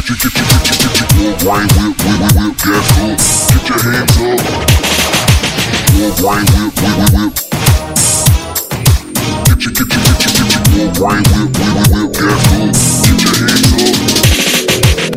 Wine whip, gas up. Get your hands up. Wine whip, whip. Get your wine whip, gas